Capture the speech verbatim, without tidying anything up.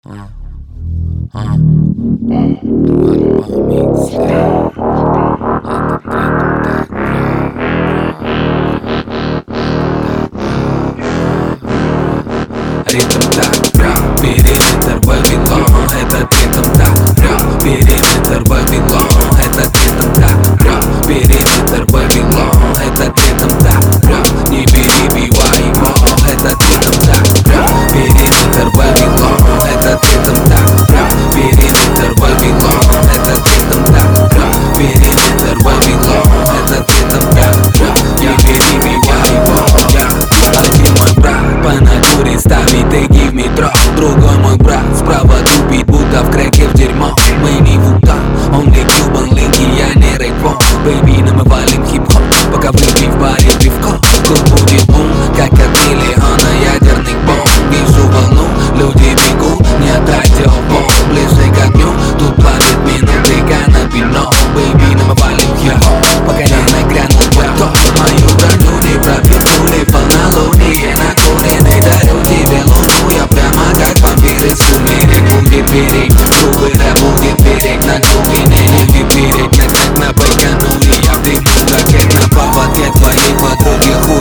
Uh, uh, Dua pamix Ритм так, бра, периметр Вавилон. Этот ритм так, бра, периметр Вавилон. Этот ритм так, бра, периметр Вавилон. Этот ритм так, бра, не перебивай его. Этот ритм так, бра, периметр Вавилон. Этот ритм так, бра, периметр Вавилон. Этот ритм так, бра, периметр Вавилон. Этот ритм так, бра, не перебивай его. Один мой брат по натуре ставит теги в метро. Другой мой брат справа тупит, будто в крэке в дерьмо. Мы не вулкан, он ли Кьюбан Линки, я не рейквон. Бэйби, мы валим хип-хоп, пока выпей в баре пивко. Тут будет бум, как коктейли, а на ядерных бомб. Вижу волну, люди бегут, не отдайте обо. Ближе к огню, тут плавит минуты канапино. Бэйби, мы валим хип-хоп, пока не нагрянул поток. Мою броню не пропихнули полнолуние на куренной дороге белому. Я прямо как вампир из сумерек. Будет берег, грубый рэп будет берег. На глубине не берег, на как на Байконуре. Я в дыму, как на поводке твоей подруги. Хуй